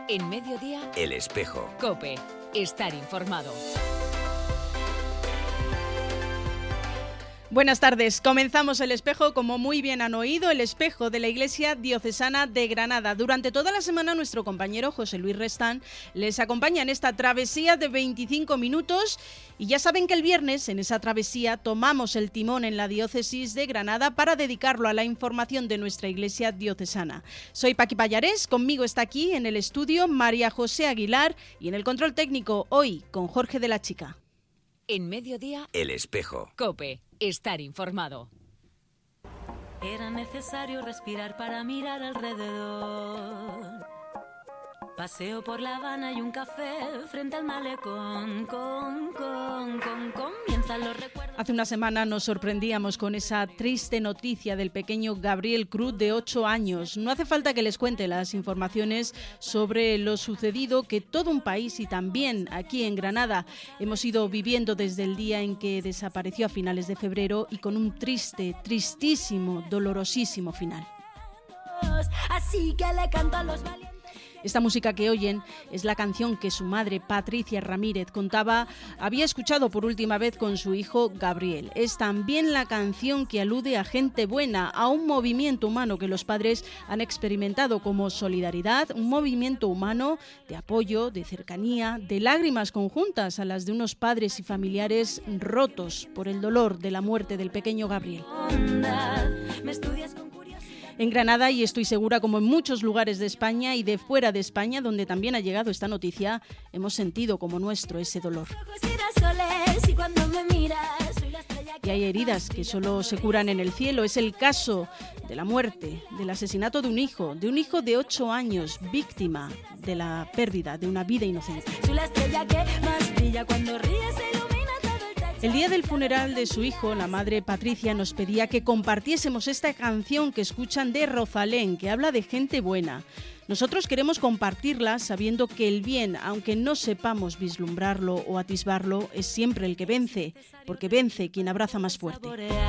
En Mediodía, El Espejo. COPE. Estar informado. Buenas tardes. Comenzamos El Espejo, como muy bien han oído, El Espejo de la Iglesia Diocesana de Granada. Durante toda la semana nuestro compañero José Luis Restán les acompaña en esta travesía de 25 minutos y ya saben que el viernes en esa travesía tomamos el timón en la Diócesis de Granada para dedicarlo a la información de nuestra Iglesia Diocesana. Soy Paqui Pallarés, conmigo está aquí en el estudio María José Aguilar y en el control técnico hoy con Jorge de la Chica. En Mediodía, El Espejo. COPE. Estar informado. Era necesario respirar para mirar alrededor. Paseo por La Habana y un café frente al malecón. Comienzan los recuerdos. Hace una semana nos sorprendíamos con esa triste noticia del pequeño Gabriel Cruz de 8 años. No hace falta que les cuente las informaciones sobre lo sucedido que todo un país y también aquí en Granada hemos ido viviendo desde el día en que desapareció a finales de febrero y con un tristísimo, dolorosísimo final. Así que le canto a los valientes. Esta música que oyen es la canción que su madre, Patricia Ramírez, había escuchado por última vez con su hijo Gabriel. Es también la canción que alude a gente buena, a un movimiento humano que los padres han experimentado como solidaridad, un movimiento humano de apoyo, de cercanía, de lágrimas conjuntas a las de unos padres y familiares rotos por el dolor de la muerte del pequeño Gabriel. Me estudias con curiosidad. En Granada, y estoy segura como en muchos lugares de España y de fuera de España, donde también ha llegado esta noticia, hemos sentido como nuestro ese dolor. Y hay heridas que solo se curan en el cielo. Es el caso de la muerte, del asesinato de un hijo de 8 años, víctima de la pérdida de una vida inocente. El día del funeral de su hijo, la madre Patricia nos pedía que compartiésemos esta canción que escuchan de Rosalén, que habla de gente buena. Nosotros queremos compartirla sabiendo que el bien, aunque no sepamos vislumbrarlo o atisbarlo, es siempre el que vence, porque vence quien abraza más fuerte.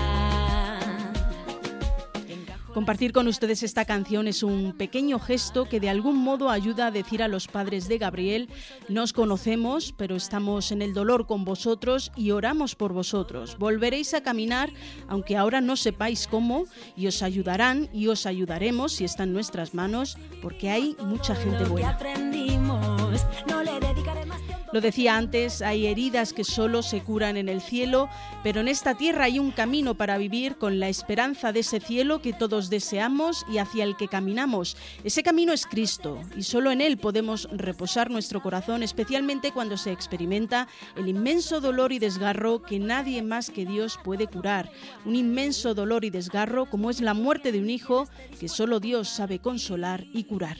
Compartir con ustedes esta canción es un pequeño gesto que de algún modo ayuda a decir a los padres de Gabriel: nos conocemos, pero estamos en el dolor con vosotros y oramos por vosotros. Volveréis a caminar, aunque ahora no sepáis cómo, y os ayudarán y os ayudaremos si está en nuestras manos, porque hay mucha gente buena. Lo decía antes, hay heridas que solo se curan en el cielo, pero en esta tierra hay un camino para vivir con la esperanza de ese cielo que todos deseamos y hacia el que caminamos. Ese camino es Cristo y solo en Él podemos reposar nuestro corazón, especialmente cuando se experimenta el inmenso dolor y desgarro que nadie más que Dios puede curar. Un inmenso dolor y desgarro como es la muerte de un hijo que solo Dios sabe consolar y curar.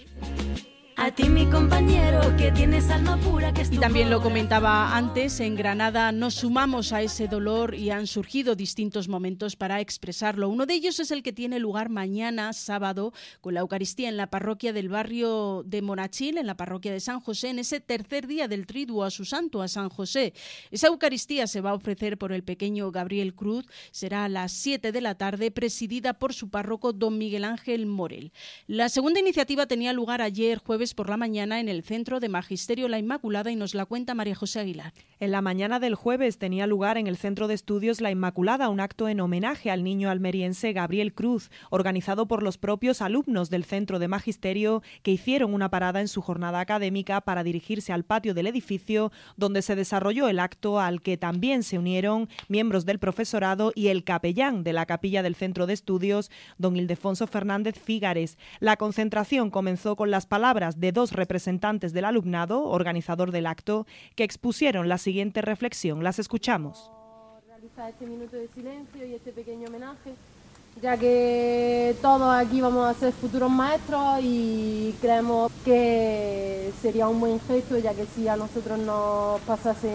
A ti, mi compañero, que tienes alma pura, que es tu Y también lo corazón. comentaba antes, en Granada nos sumamos a ese dolor y han surgido distintos momentos para expresarlo. Uno de ellos es el que tiene lugar mañana, sábado, con la Eucaristía en la parroquia del barrio de Monachil, en la parroquia de San José, en ese tercer día del Triduo a su santo, a San José. Esa Eucaristía se va a ofrecer por el pequeño Gabriel Cruz, será a las 7 de la tarde, presidida por su párroco don Miguel Ángel Morel. La segunda iniciativa tenía lugar ayer, jueves por la mañana, en el Centro de Magisterio La Inmaculada, y nos la cuenta María José Aguilar. En la mañana del jueves tenía lugar en el Centro de Estudios La Inmaculada un acto en homenaje al niño almeriense Gabriel Cruz, organizado por los propios alumnos del Centro de Magisterio, que hicieron una parada en su jornada académica para dirigirse al patio del edificio donde se desarrolló el acto, al que también se unieron miembros del profesorado y el capellán de la capilla del Centro de Estudios, don Ildefonso Fernández Fígares. La concentración comenzó con las palabras de dos representantes del alumnado, organizador del acto, que expusieron la siguiente reflexión. Las escuchamos. Realizar este minuto de silencio y este pequeño homenaje, ya que todos aquí vamos a ser futuros maestros y creemos que sería un buen gesto, ya que si a nosotros nos pasase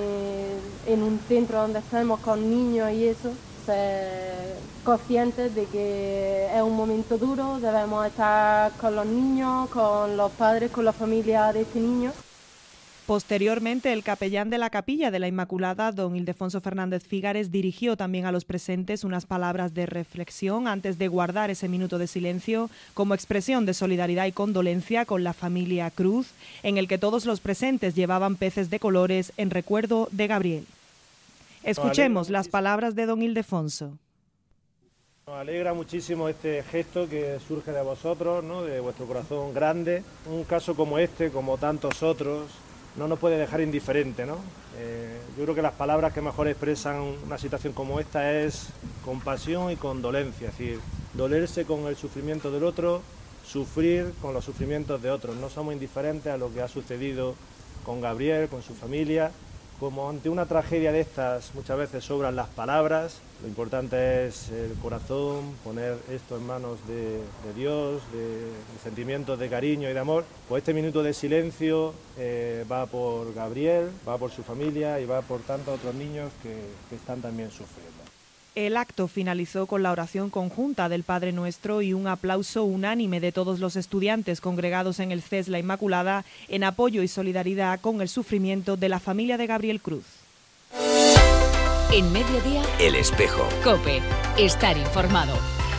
en un centro donde estemos con niños y eso, ser conscientes de que es un momento duro, debemos estar con los niños, con los padres, con la familia de este niño. Posteriormente, el capellán de la Capilla de la Inmaculada, don Ildefonso Fernández Fígares, dirigió también a los presentes unas palabras de reflexión antes de guardar ese minuto de silencio como expresión de solidaridad y condolencia con la familia Cruz, en el que todos los presentes llevaban peces de colores en recuerdo de Gabriel. Escuchemos las palabras de don Ildefonso. Nos alegra muchísimo este gesto que surge de vosotros, ¿no?, de vuestro corazón grande. Un caso como este, como tantos otros, no nos puede dejar indiferente, ¿no? Yo creo que las palabras que mejor expresan una situación como esta es compasión y condolencia, es decir, dolerse con el sufrimiento del otro, sufrir con los sufrimientos de otros. No somos indiferentes a lo que ha sucedido con Gabriel, con su familia. Como ante una tragedia de estas muchas veces sobran las palabras, lo importante es el corazón, poner esto en manos de Dios, de sentimientos de cariño y de amor. Pues este minuto de silencio va por Gabriel, va por su familia y va por tantos otros niños que están también sufriendo. El acto finalizó con la oración conjunta del Padre Nuestro y un aplauso unánime de todos los estudiantes congregados en el CES La Inmaculada en apoyo y solidaridad con el sufrimiento de la familia de Gabriel Cruz. En Mediodía, El Espejo. COPE. Estar informado.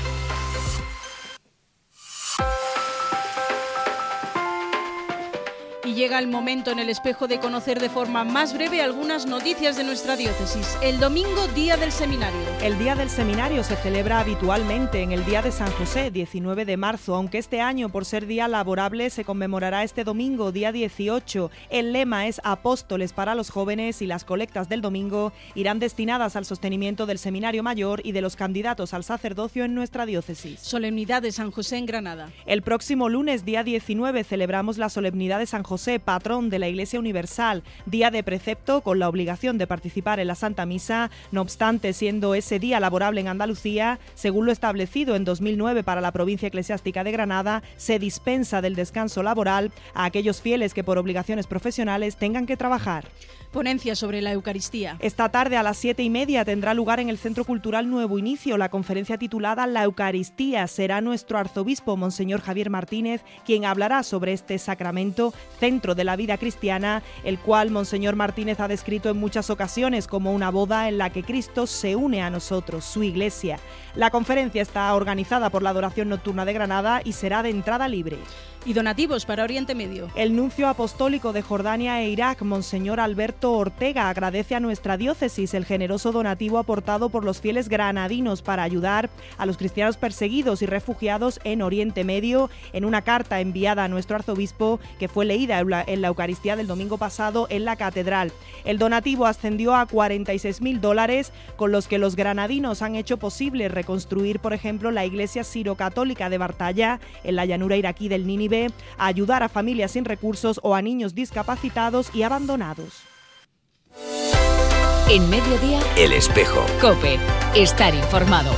Y llega el momento en El Espejo de conocer de forma más breve algunas noticias de nuestra diócesis. El domingo, Día del Seminario. El Día del Seminario se celebra habitualmente en el Día de San José, 19 de marzo, aunque este año, por ser día laborable, se conmemorará este domingo, día 18. El lema es Apóstoles para los jóvenes y las colectas del domingo irán destinadas al sostenimiento del Seminario Mayor y de los candidatos al sacerdocio en nuestra diócesis. Solemnidad de San José en Granada. El próximo lunes, día 19, celebramos la solemnidad de San José, patrón de la Iglesia Universal, día de precepto con la obligación de participar en la Santa Misa. No obstante, siendo ese día laborable en Andalucía, según lo establecido en 2009 para la provincia eclesiástica de Granada, se dispensa del descanso laboral a aquellos fieles que por obligaciones profesionales tengan que trabajar. Ponencia sobre la Eucaristía. Esta tarde a las 7:30 tendrá lugar en el Centro Cultural Nuevo Inicio la conferencia titulada La Eucaristía. Será nuestro arzobispo, Monseñor Javier Martínez, quien hablará sobre este sacramento, centro de la vida cristiana, el cual Monseñor Martínez ha descrito en muchas ocasiones como una boda en la que Cristo se une a nosotros, su Iglesia. La conferencia está organizada por la Adoración Nocturna de Granada y será de entrada libre. Y donativos para Oriente Medio. El nuncio apostólico de Jordania e Irak, Monseñor Alberto Ortega, agradece a nuestra diócesis el generoso donativo aportado por los fieles granadinos para ayudar a los cristianos perseguidos y refugiados en Oriente Medio, en una carta enviada a nuestro arzobispo que fue leída en la Eucaristía del domingo pasado en la catedral. El donativo ascendió a $46.000, con los que los granadinos han hecho posible reconstruir, por ejemplo, la iglesia sirocatólica de Bartaya, en la llanura iraquí del Nínive, a ayudar a familias sin recursos o a niños discapacitados y abandonados. En Mediodía, El Espejo. COPE. Estar informado.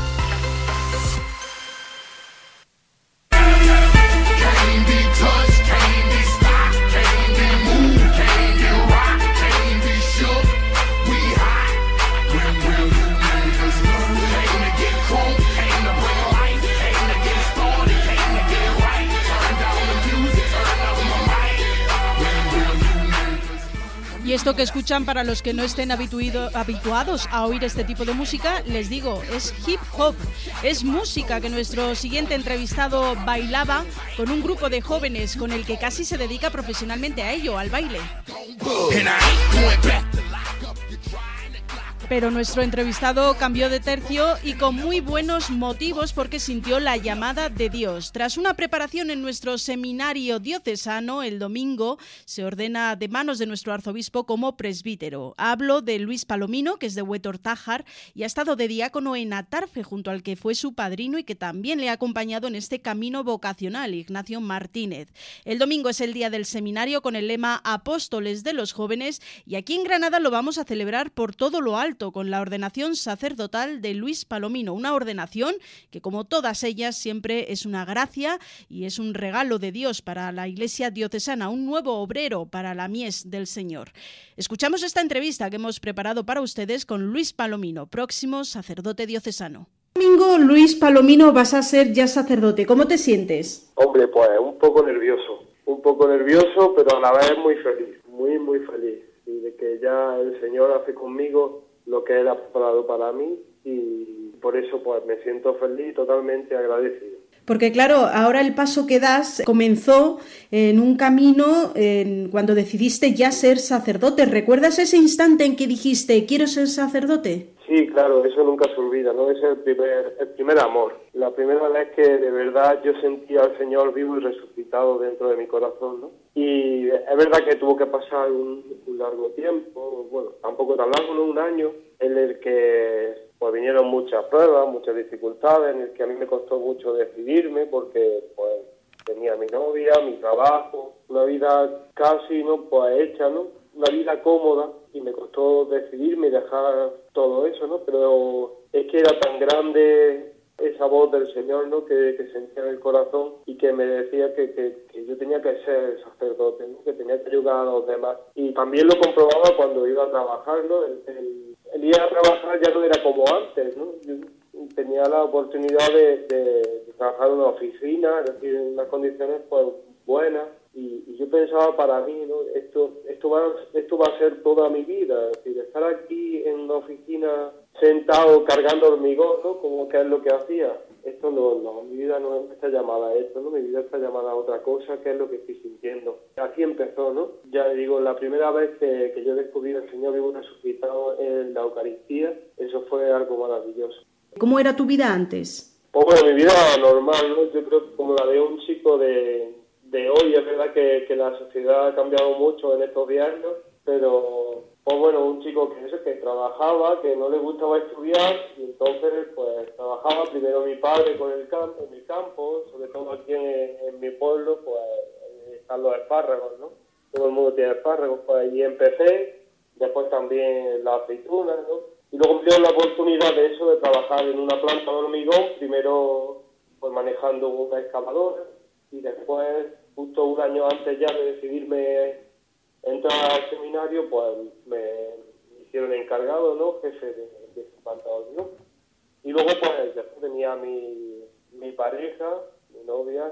Y esto que escuchan, para los que no estén habituados a oír este tipo de música, les digo, es hip hop. Es música que nuestro siguiente entrevistado bailaba con un grupo de jóvenes con el que casi se dedica profesionalmente a ello, al baile. Pero nuestro entrevistado cambió de tercio y con muy buenos motivos, porque sintió la llamada de Dios. Tras una preparación en nuestro seminario diocesano, el domingo se ordena de manos de nuestro arzobispo como presbítero. Hablo de Luis Palomino, que es de Huetor-Tájar y ha estado de diácono en Atarfe, junto al que fue su padrino y que también le ha acompañado en este camino vocacional, Ignacio Martínez. El domingo es el día del seminario con el lema Apóstoles de los Jóvenes, y aquí en Granada lo vamos a celebrar por todo lo alto, con la ordenación sacerdotal de Luis Palomino, una ordenación que, como todas ellas, siempre es una gracia y es un regalo de Dios para la Iglesia diocesana, un nuevo obrero para la mies del Señor. Escuchamos esta entrevista que hemos preparado para ustedes con Luis Palomino, próximo sacerdote diocesano. Domingo, Luis Palomino, vas a ser ya sacerdote. ¿Cómo te sientes? Hombre, pues un poco nervioso, pero a la vez muy feliz. muy, muy feliz. Y de que ya el Señor hace conmigo lo que Él ha preparado para mí, y por eso pues me siento feliz y totalmente agradecido. Porque claro, ahora el paso que das comenzó en un camino cuando decidiste ya ser sacerdote. ¿Recuerdas ese instante en que dijiste, quiero ser sacerdote? Sí, claro, eso nunca se olvida, ¿no? Ese es el primer amor. La primera vez que de verdad yo sentía al Señor vivo y resucitado dentro de mi corazón, ¿no? Y es verdad que tuvo que pasar un largo tiempo, bueno, tampoco tan largo, ¿no? Un año, en el que pues vinieron muchas pruebas, muchas dificultades, en el que a mí me costó mucho decidirme porque pues tenía mi novia, mi trabajo, una vida casi, ¿no? Pues hecha, ¿no? Una vida cómoda, y me costó decidirme y dejar todo eso, ¿no? Pero es que era tan grande esa voz del Señor, ¿no? Que sentía en el corazón y que me decía que yo tenía que ser sacerdote, ¿no? Que tenía que ayudar a los demás. Y también lo comprobaba cuando iba a trabajar, ¿no? El ir a trabajar ya no era como antes, ¿no? Yo tenía la oportunidad de trabajar en una oficina, es decir, en unas condiciones pues buenas, y yo pensaba para mí, ¿no? Esto va a ser toda mi vida, es decir, estar aquí en una oficina sentado cargando hormigón, ¿no? Como que es lo que hacía. Esto no, mi vida no está llamada a esto, ¿no? Mi vida está llamada a otra cosa, que es lo que estoy sintiendo. Así empezó, ¿no? Ya digo, la primera vez que yo descubrí al Señor vivo resucitado en la Eucaristía, eso fue algo maravilloso. ¿Cómo era tu vida antes? Pues bueno, mi vida normal, ¿no? Yo creo que como la de un chico de hoy, es verdad que la sociedad ha cambiado mucho en estos 10 años, pero pues bueno, un chico que trabajaba, que no le gustaba estudiar, y entonces pues trabajaba primero mi padre en mi campo, sobre todo aquí en mi pueblo, pues están los espárragos, ¿no? Todo el mundo tiene espárragos, pues ahí empecé, después también las aceitunas, ¿no? Y luego me dio la oportunidad de eso, de trabajar en una planta de hormigón, primero pues manejando una excavadora, y después, justo un año antes ya de decidirme entrar al seminario, pues me hicieron encargado, ¿no? Jefe de esa planta de hormigón. Y luego pues después tenía mi pareja, mi novia,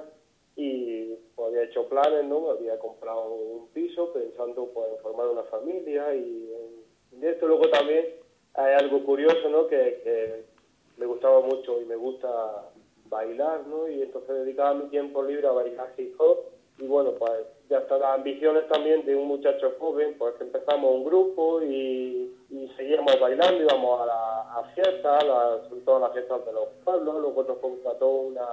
y pues había hecho planes, ¿no? Había comprado un piso pensando pues en formar una familia, y de esto luego también hay algo curioso, ¿no? Que me gustaba mucho y me gusta bailar, ¿no? Y entonces dedicaba mi tiempo libre a bailar hip hop, y bueno, pues ya hasta las ambiciones también de un muchacho joven, pues que empezamos un grupo y seguíamos bailando, íbamos a fiestas, sobre todo a las fiestas de los pueblos, luego nos contrató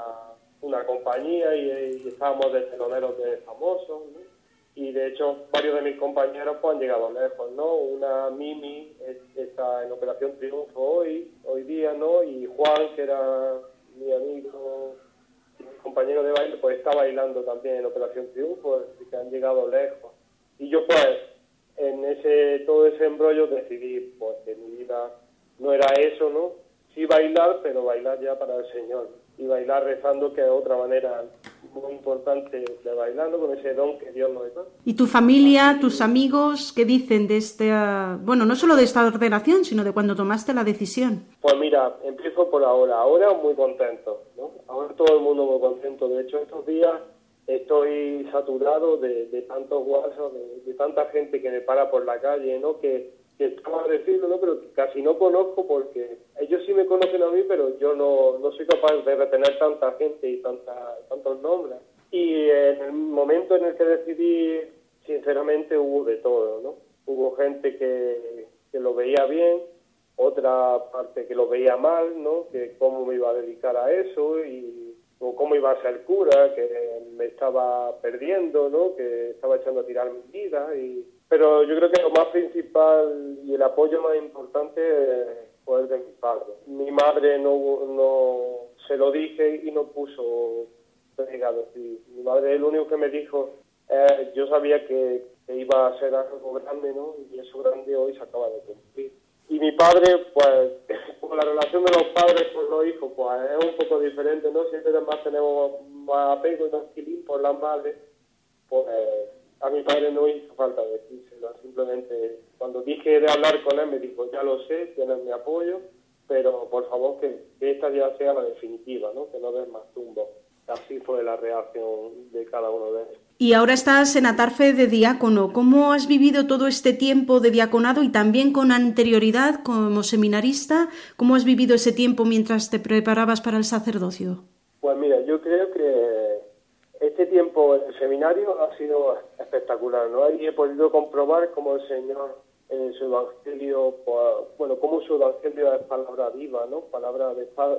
una compañía y estábamos de teloneros de famosos, ¿no? Y de hecho varios de mis compañeros pues han llegado lejos, ¿no? Una Mimi está en Operación Triunfo hoy día, ¿no? Y Juan, que era mi amigo, mi compañero de baile, pues está bailando también en Operación Triunfo, así que han llegado lejos. Y yo pues en todo ese embrollo decidí pues que mi vida no era eso, ¿no? Sí bailar, pero bailar ya para el Señor, y bailar rezando, que es otra manera muy importante de bailar, ¿no? Con ese don que Dios nos da. ¿Y tu familia, tus amigos, qué dicen de esta, bueno, no solo de esta ordenación, sino de cuando tomaste la decisión? Pues mira, empiezo por ahora muy contento, ¿no? Ahora todo el mundo muy contento. De hecho, estos días estoy saturado de tantos WhatsApp, de tanta gente que me para por la calle, ¿no? Que estaba a decirlo, ¿no? Pero que casi no conozco, porque ellos sí me conocen a mí, pero yo no soy capaz de retener tanta gente y tantos nombres. Y en el momento en el que decidí, sinceramente hubo de todo, ¿no? Hubo gente que lo veía bien, otra parte que lo veía mal, ¿no? Que cómo me iba a dedicar a eso, o cómo iba a ser cura, que me estaba perdiendo, ¿no? Que estaba echando a tirar mi vida. Pero yo creo que lo más principal y el apoyo más importante fue el de mi padre. Mi madre no se lo dije y no puso pegado. Mi madre, lo único que me dijo, yo sabía que iba a ser algo grande, ¿no? Y eso grande hoy se acaba de cumplir. Y mi padre, pues, con la relación de los padres con los hijos, pues es un poco diferente, ¿no? Siempre además tenemos más apego y más quilín por las madres, pues a mi padre no hizo falta decírselo, simplemente cuando dije de hablar con él me dijo, ya lo sé, tienes mi apoyo, pero por favor que esta ya sea la definitiva, ¿no? Que no des más tumbos. Así fue ver la reacción de cada uno de ellos. Y ahora estás en Atarfe de diácono. ¿Cómo has vivido todo este tiempo de diaconado y también con anterioridad como seminarista? ¿Cómo has vivido ese tiempo mientras te preparabas para el sacerdocio? Pues mira, yo creo que este tiempo en el seminario ha sido espectacular, ¿no? Ahí he podido comprobar cómo el Señor en su evangelio, cómo su evangelio es palabra viva, ¿no? Palabra de espada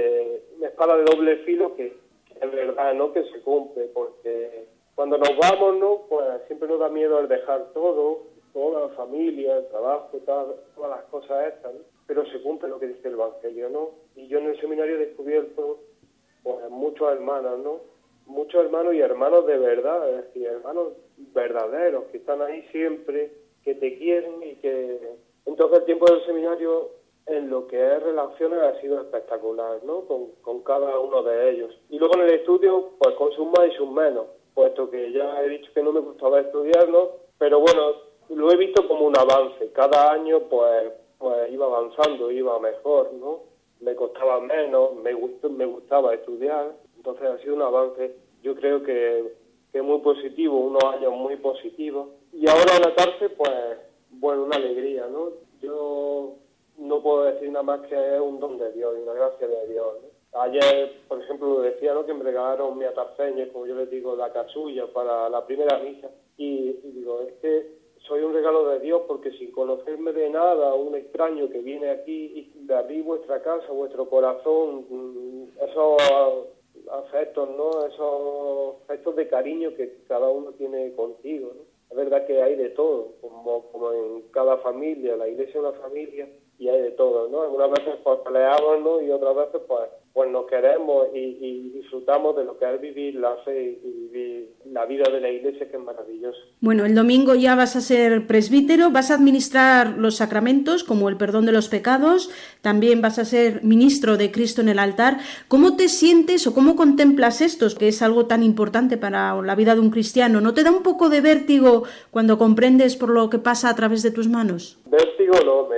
de doble filo que es verdad, ¿no? Que se cumple, porque cuando nos vamos, ¿no? Pues siempre nos da miedo el dejar todo, toda la familia, el trabajo, todas las cosas estas, ¿no? Pero se cumple lo que dice el evangelio, ¿no? Y yo en el seminario he descubierto, pues, muchos hermanos, ¿no? Muchos hermanos y hermanos de verdad, es decir, hermanos verdaderos, que están ahí siempre, que te quieren y que... Entonces el tiempo del seminario en lo que es relaciones ha sido espectacular, ¿no? Con cada uno de ellos. Y luego en el estudio, pues con sus más y sus menos, puesto que ya he dicho que no me gustaba estudiar, ¿no? Pero bueno, lo he visto como un avance. Cada año, pues iba avanzando, iba mejor, ¿no? Me costaba menos, me gustaba estudiar. Entonces ha sido un avance, yo creo que muy positivo, unos años muy positivos. Y ahora en la cárcel, pues, bueno, una alegría, ¿no? Yo no puedo decir nada más que es un don de Dios y una gracia de Dios, ¿no? Ayer, por ejemplo, lo decía, ¿no? Que me regalaron mi atarceño, como yo les digo, la casulla para la primera misa. Y digo, es que soy un regalo de Dios porque sin conocerme de nada, un extraño que viene aquí y de abrir vuestra casa, vuestro corazón, esos afectos, ¿no? Esos afectos de cariño que cada uno tiene contigo, ¿no? Es verdad que hay de todo, como en cada familia, la iglesia es una familia y hay de todo, ¿no? Algunas veces pues peleamos, ¿no? Y otras veces pues nos queremos y disfrutamos de lo que es vivir la fe y vivir la vida de la iglesia, que es maravilloso. Bueno, el domingo ya vas a ser presbítero, vas a administrar los sacramentos como el perdón de los pecados, también vas a ser ministro de Cristo en el altar. ¿Cómo te sientes o cómo contemplas esto, que es algo tan importante para la vida de un cristiano? ¿No te da un poco de vértigo cuando comprendes por lo que pasa a través de tus manos? Vértigo no,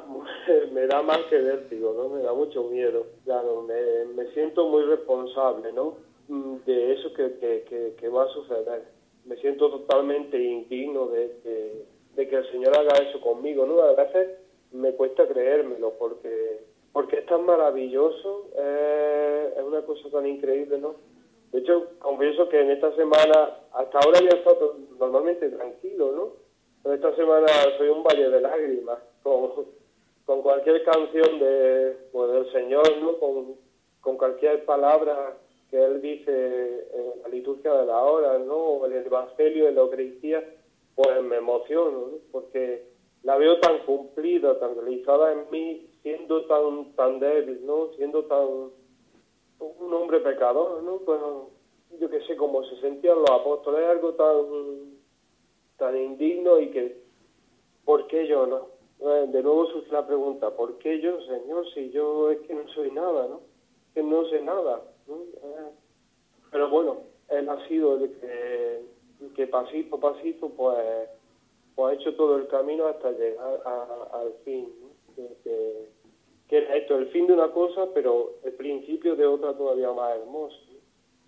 me da más que vértigo, ¿no? Me da mucho miedo. Claro, me siento muy responsable, ¿no? De eso que va a suceder. Me siento totalmente indigno de que el Señor haga eso conmigo, ¿no? A veces me cuesta creérmelo porque es tan maravilloso, es una cosa tan increíble, ¿no? De hecho, confieso que en esta semana, hasta ahora había estado normalmente tranquilo, ¿no? Pero esta semana soy un valle de lágrimas con cualquier canción del Señor, ¿no? Con cualquier palabra que Él dice en la liturgia de la hora, ¿no? O en el Evangelio, en la Eucaristía, pues me emociono, ¿no? Porque la veo tan cumplida, tan realizada en mí, siendo tan débil, ¿no? Siendo un hombre pecador, ¿no? Pues yo que sé, como se sentían los apóstoles, algo tan indigno y que, ¿por qué yo no? De nuevo surge la pregunta, ¿por qué yo, Señor, si yo es que no soy nada, ¿no? Que no sé nada, ¿no? Pero bueno, Él ha sido el que pasito a pasito, pues ha hecho todo el camino hasta llegar al fin, ¿no? Que era esto, el fin de una cosa, pero el principio de otra todavía más hermosa, ¿no?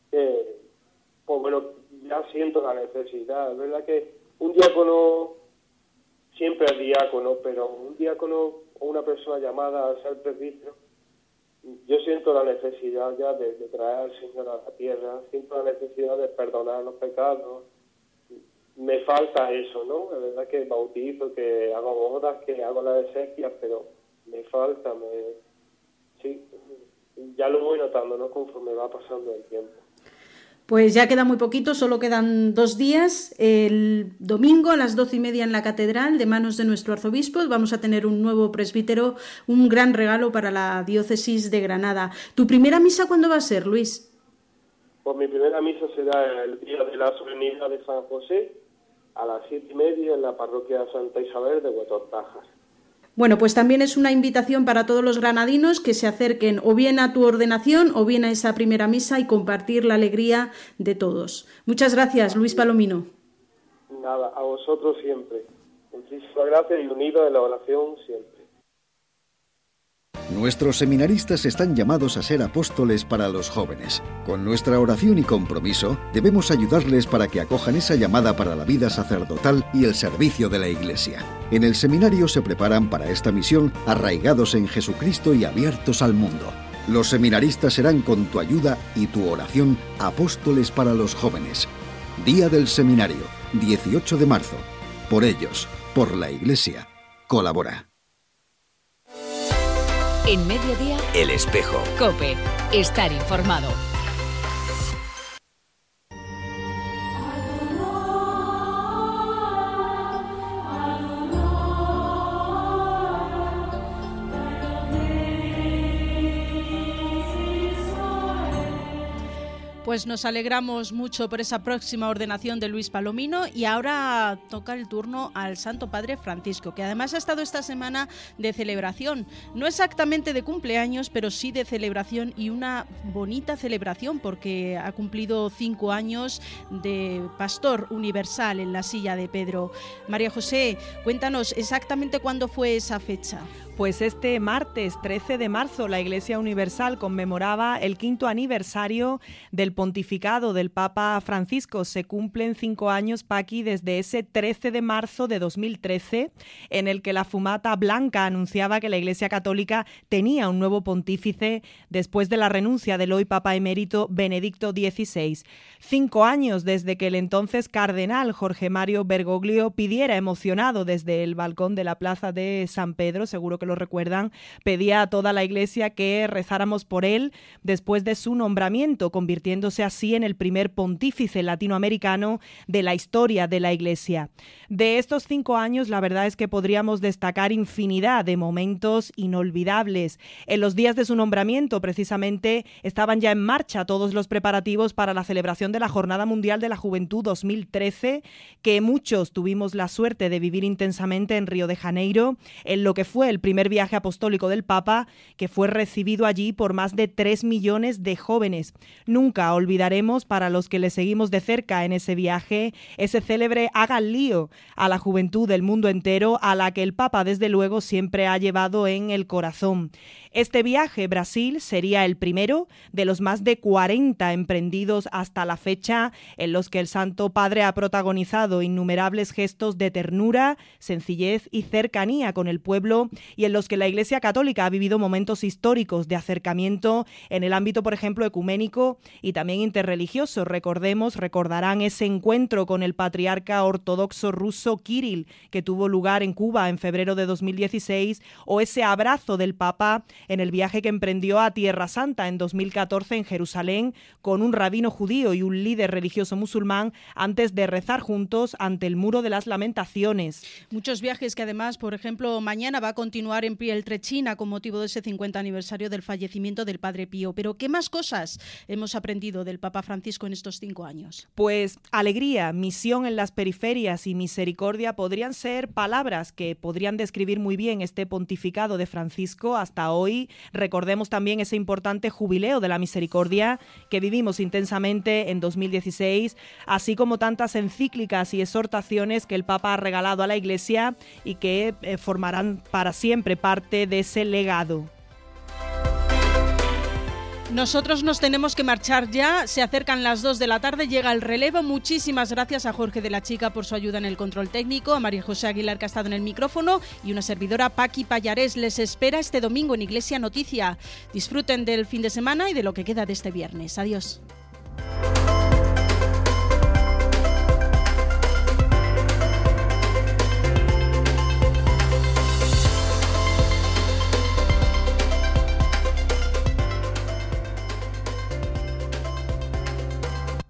Pues bueno, ya siento la necesidad, es verdad que un diácono siempre es diácono, pero un diácono o una persona llamada a ser presbítero, yo siento la necesidad ya de traer al Señor a la tierra, siento la necesidad de perdonar los pecados. Me falta eso, ¿no? Es verdad que bautizo, que hago bodas, que hago las exequias, pero me falta, sí, ya lo voy notando, ¿no? Conforme va pasando el tiempo. Pues ya queda muy poquito, solo quedan 2 días. El domingo a las 12:30 en la catedral, de manos de nuestro arzobispo, vamos a tener un nuevo presbítero, un gran regalo para la diócesis de Granada. ¿Tu primera misa cuándo va a ser, Luis? Pues mi primera misa será el día de la solemnidad de San José, a las 7:30 en la parroquia Santa Isabel de Huetortajas. Bueno, pues también es una invitación para todos los granadinos que se acerquen o bien a tu ordenación o bien a esa primera misa y compartir la alegría de todos. Muchas gracias, Luis Palomino. Nada, a vosotros siempre. Muchísimas gracias y unidos en la oración siempre. Nuestros seminaristas están llamados a ser apóstoles para los jóvenes. Con nuestra oración y compromiso, debemos ayudarles para que acojan esa llamada para la vida sacerdotal y el servicio de la Iglesia. En el seminario se preparan para esta misión arraigados en Jesucristo y abiertos al mundo. Los seminaristas serán con tu ayuda y tu oración apóstoles para los jóvenes. Día del Seminario, 18 de marzo. Por ellos, por la Iglesia, colabora. En Mediodía, El Espejo. COPE. Estar informado. Pues nos alegramos mucho por esa próxima ordenación de Luis Palomino y ahora toca el turno al Santo Padre Francisco, que además ha estado esta semana de celebración, no exactamente de cumpleaños, pero sí de celebración y una bonita celebración porque ha cumplido 5 años de pastor universal en la Silla de Pedro. María José, cuéntanos exactamente cuándo fue esa fecha. Pues este martes 13 de marzo la Iglesia Universal conmemoraba el 5º aniversario del pontificado del Papa Francisco. Se cumplen 5 años, Paqui, desde ese 13 de marzo de 2013, en el que la Fumata Blanca anunciaba que la Iglesia Católica tenía un nuevo pontífice después de la renuncia del hoy Papa emérito Benedicto XVI. 5 años desde que el entonces cardenal Jorge Mario Bergoglio pidiera emocionado desde el balcón de la plaza de San Pedro, seguro que lo recuerdan, pedía a toda la Iglesia que rezáramos por él después de su nombramiento, convirtiéndose así en el primer pontífice latinoamericano de la historia de la Iglesia. De estos 5 años, la verdad es que podríamos destacar infinidad de momentos inolvidables. En los días de su nombramiento, precisamente, estaban ya en marcha todos los preparativos para la celebración de la Jornada Mundial de la Juventud 2013, que muchos tuvimos la suerte de vivir intensamente en Río de Janeiro, en lo que fue el primer viaje apostólico del Papa, que fue recibido allí por más de 3 millones de jóvenes. Nunca olvidaremos, para los que le seguimos de cerca en ese viaje, ese célebre hagan lío a la juventud del mundo entero, a la que el Papa desde luego siempre ha llevado en el corazón. Este viaje, Brasil, sería el primero de los más de 40 emprendidos hasta la fecha, en los que el Santo Padre ha protagonizado innumerables gestos de ternura, sencillez y cercanía con el pueblo, y en los que la Iglesia Católica ha vivido momentos históricos de acercamiento en el ámbito, por ejemplo, ecuménico y también interreligioso. Recordarán ese encuentro con el patriarca ortodoxo ruso Kirill, que tuvo lugar en Cuba en febrero de 2016, o ese abrazo del Papa en el viaje que emprendió a Tierra Santa en 2014 en Jerusalén con un rabino judío y un líder religioso musulmán antes de rezar juntos ante el Muro de las Lamentaciones. Muchos viajes que además, por ejemplo, mañana va a continuar en Pietrelcina con motivo de ese 50 aniversario del fallecimiento del Padre Pío. Pero ¿qué más cosas hemos aprendido del Papa Francisco en estos 5 años? Pues alegría, misión en las periferias y misericordia podrían ser palabras que podrían describir muy bien este pontificado de Francisco hasta hoy. Recordemos también ese importante jubileo de la misericordia que vivimos intensamente en 2016, así como tantas encíclicas y exhortaciones que el Papa ha regalado a la Iglesia y que formarán para siempre parte de ese legado. Nosotros nos tenemos que marchar ya, se acercan las 2 de la tarde, llega el relevo. Muchísimas gracias a Jorge de la Chica por su ayuda en el control técnico, a María José Aguilar que ha estado en el micrófono y una servidora, Paqui Pallarés. Les espera este domingo en Iglesia Noticia. Disfruten del fin de semana y de lo que queda de este viernes. Adiós.